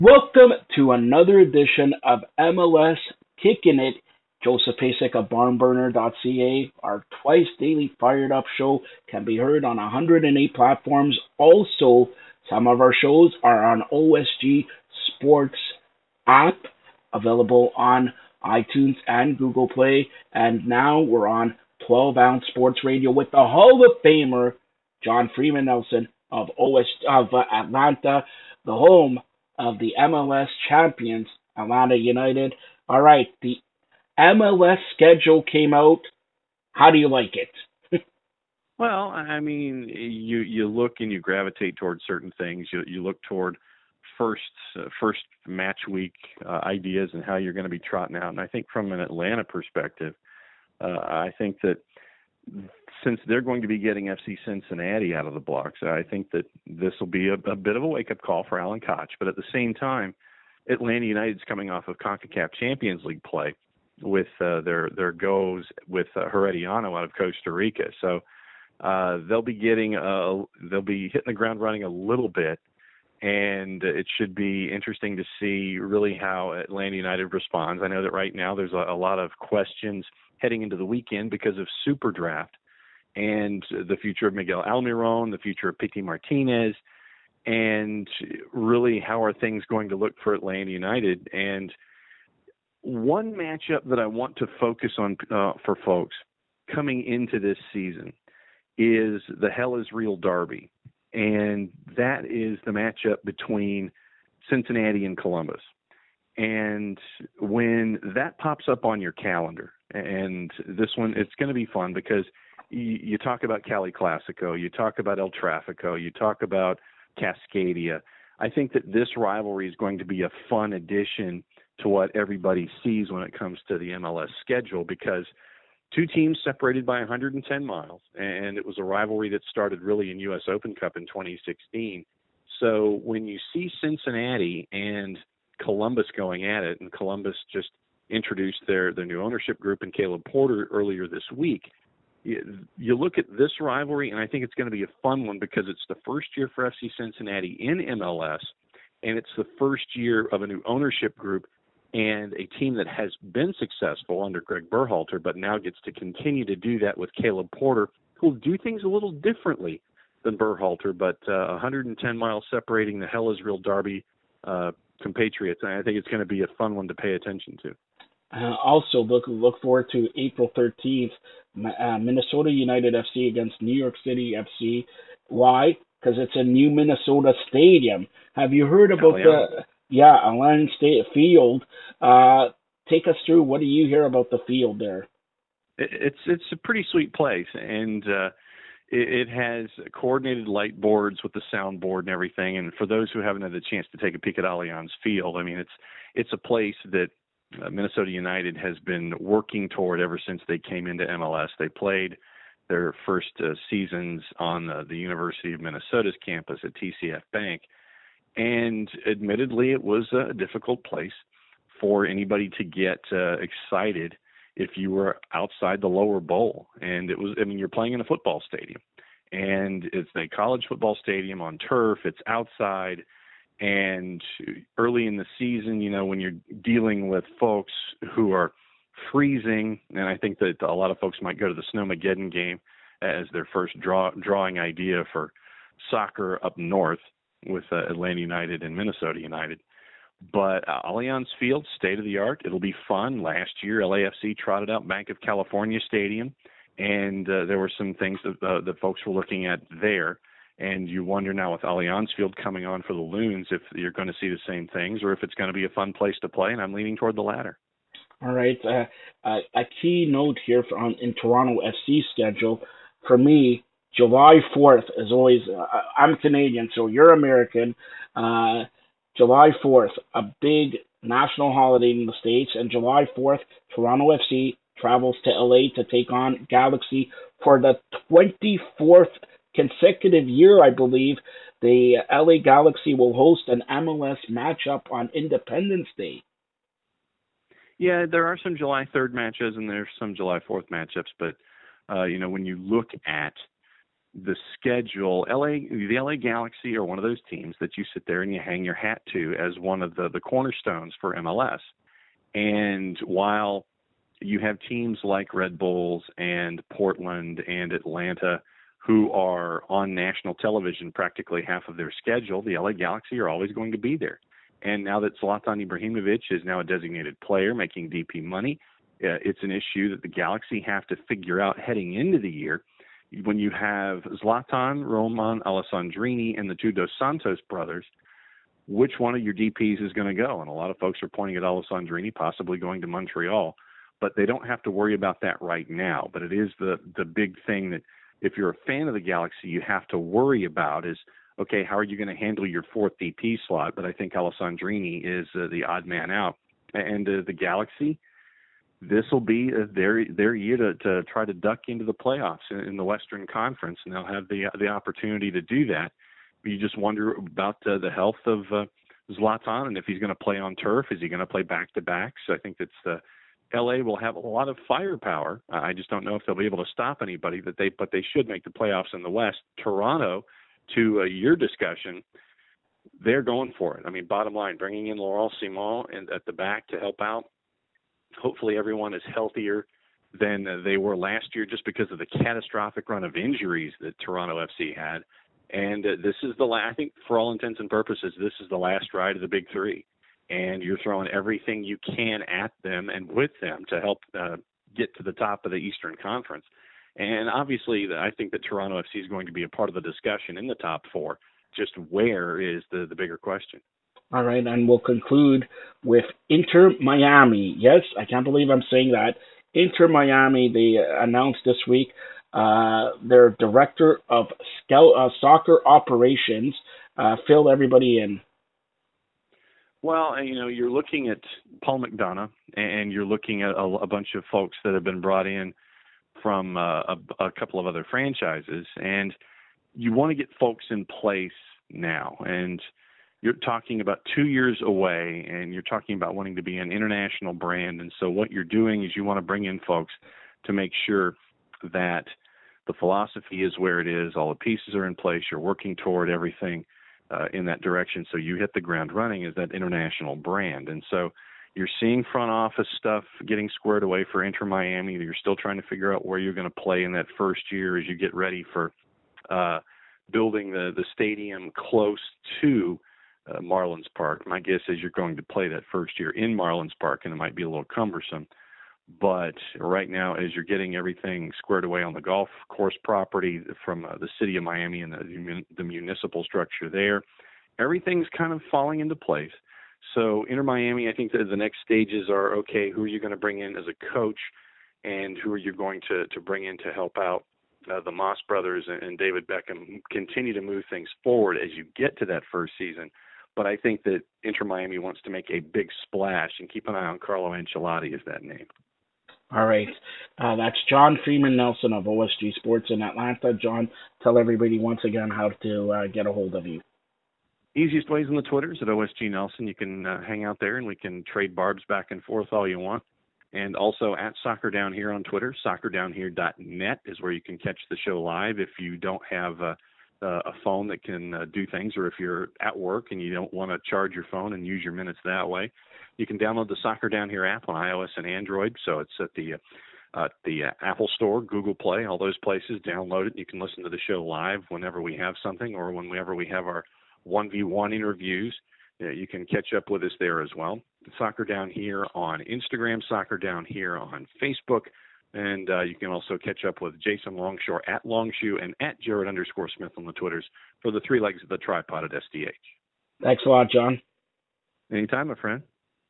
Welcome to another edition of MLS Kicking It. Joseph Pasek of barnburner.ca. Our twice daily fired up show can be heard on 108 platforms. Also, some of our shows are on OSG Sports app, available on iTunes and Google Play. And now we're on 12 ounce sports radio with the Hall of Famer John Freeman Nelson of Atlanta, the home of the MLS champions, Atlanta United. All right, the MLS schedule came out. How do you like it? Well, I mean, you look and you gravitate towards certain things. You look toward first first match week ideas and how you're going to be trotting out. And I think from an Atlanta perspective, I think that since they're going to be getting FC Cincinnati out of the blocks, I think that this will be a bit of a wake-up call for Alan Koch. But at the same time, Atlanta United's coming off of CONCACAF Champions League play with their goes with Herediano out of Costa Rica. So they'll be hitting the ground running a little bit, and it should be interesting to see really how Atlanta United responds. I know that right now there's a lot of questions heading into the weekend because of Super Draft and the future of Miguel Almiron, the future of Pity Martinez, and really how are things going to look for Atlanta United. And one matchup that I want to focus on for folks coming into this season is the Hell is Real Derby, and that is the matchup between Cincinnati and Columbus. And when that pops up on your calendar, and this one, it's going to be fun because you talk about Cali Classico, you talk about El Trafico, you talk about Cascadia. I think that this rivalry is going to be a fun addition to what everybody sees when it comes to the MLS schedule, because two teams separated by 110 miles, and it was a rivalry that started really in U.S. Open Cup in 2016. So when you see Cincinnati and Columbus going at it, and Columbus just introduced their new ownership group and Caleb Porter earlier this week, you look at this rivalry, and I think it's going to be a fun one because it's the first year for FC Cincinnati in MLS, and it's the first year of a new ownership group and a team that has been successful under Greg Berhalter, but now gets to continue to do that with Caleb Porter, who will do things a little differently than Berhalter, but 110 miles separating the Hell is Real Derby compatriots. And I think it's going to be a fun one to pay attention to. Also, look forward to April 13th, Minnesota United FC against New York City FC. Why? Because it's a new Minnesota stadium. Have you heard about Alliance State Field? Take us through. What do you hear about the field there? It's a pretty sweet place, and it has coordinated light boards with the soundboard and everything. And for those who haven't had the chance to take a peek at Allianz Field, I mean, it's a place that Minnesota United has been working toward ever since they came into MLS. They played their first seasons on the University of Minnesota's campus at TCF Bank, and admittedly, it was a difficult place for anybody to get excited if you were outside the lower bowl. And it was, I mean, you're playing in a football stadium, and it's a college football stadium on turf. It's outside. And early in the season, you know, when you're dealing with folks who are freezing, and I think that a lot of folks might go to the Snowmageddon game as their first drawing idea for soccer up north with Atlanta United and Minnesota United. But Allianz Field, state-of-the-art. It'll be fun. Last year, LAFC trotted out Bank of California Stadium, and there were some things that folks were looking at there. And you wonder now with Allianz Field coming on for the Loons if you're going to see the same things or if it's going to be a fun place to play, and I'm leaning toward the latter. All right. A key note here in Toronto FC schedule, for me, July 4th is always, I'm Canadian, so you're American. July 4th, a big national holiday in the States, and July 4th, Toronto FC travels to LA to take on Galaxy for the 24th consecutive year, I believe. The LA Galaxy will host an MLS matchup on Independence Day. Yeah, there are some July 3rd matches and there's some July 4th matchups, but when you look at the schedule, the LA Galaxy are one of those teams that you sit there and you hang your hat to as one of the cornerstones for MLS. And while you have teams like Red Bulls and Portland and Atlanta who are on national television practically half of their schedule, the LA Galaxy are always going to be there. And now that Zlatan Ibrahimovic is now a designated player making DP money, it's an issue that the Galaxy have to figure out heading into the year. When you have Zlatan, Roman Alessandrini, and the two Dos Santos brothers, which one of your DPs is going to go? And a lot of folks are pointing at Alessandrini possibly going to Montreal, but they don't have to worry about that right now. But it is the big thing that if you're a fan of the Galaxy, you have to worry about is, okay, how are you going to handle your fourth DP slot? But I think Alessandrini is the odd man out. And the Galaxy, this will be their year to try to duck into the playoffs in the Western Conference, and they'll have the opportunity to do that. You just wonder about the health of Zlatan and if he's going to play on turf. Is he going to play back-to-back? So I think that's LA will have a lot of firepower. I just don't know if they'll be able to stop anybody, but they should make the playoffs in the West. Toronto, to your discussion, they're going for it. I mean, bottom line, bringing in Laurent Simon at the back to help out. Hopefully everyone is healthier than they were last year just because of the catastrophic run of injuries that Toronto FC had. And this is I think for all intents and purposes, this is the last ride of the big three. And you're throwing everything you can at them and with them to help get to the top of the Eastern Conference. And obviously, I think that Toronto FC is going to be a part of the discussion in the top four. Just where is the bigger question? All right, and we'll conclude with Inter Miami. Yes, I can't believe I'm saying that. Inter Miami, they announced this week their director of soccer operations. Fill everybody in. Well, you're looking at Paul McDonough, and you're looking at a bunch of folks that have been brought in from a couple of other franchises, and you want to get folks in place now. And you're talking about 2 years away, and you're talking about wanting to be an international brand. And so what you're doing is you want to bring in folks to make sure that the philosophy is where it is, all the pieces are in place, you're working toward everything in that direction, so you hit the ground running as that international brand. And so you're seeing front office stuff getting squared away for Inter Miami. You're still trying to figure out where you're going to play in that first year as you get ready for building the stadium close to Marlins Park. My guess is you're going to play that first year in Marlins Park, and it might be a little cumbersome. But right now, as you're getting everything squared away on the golf course property from the city of Miami and the municipal structure there, everything's kind of falling into place. So Inter Miami, I think that the next stages are, okay, who are you going to bring in as a coach, and who are you going to bring in to help out the Moss brothers and David Beckham continue to move things forward as you get to that first season. But I think that Inter Miami wants to make a big splash, and keep an eye on Carlo Ancelotti is that name. All right. That's John Freeman Nelson of OSG Sports in Atlanta. John, tell everybody once again how to get a hold of you. Easiest ways on the Twitters at OSG Nelson. You can hang out there and we can trade barbs back and forth all you want. And also at Soccer Down Here on Twitter, soccerdownhere.net is where you can catch the show live if you don't have a phone that can do things, or if you're at work and you don't want to charge your phone and use your minutes that way. You can download the Soccer Down Here app on iOS and Android. So it's at the Apple Store, Google Play, all those places. Download it. You can listen to the show live whenever we have something, or whenever we have our 1v1 interviews. You can catch up with us there as well. Soccer Down Here on Instagram, Soccer Down Here on Facebook, and you can also catch up with Jason Longshore at Longshoe and at Jared_Smith on the Twitters for the three legs of the tripod at SDH. Thanks a lot, John. Anytime, my friend.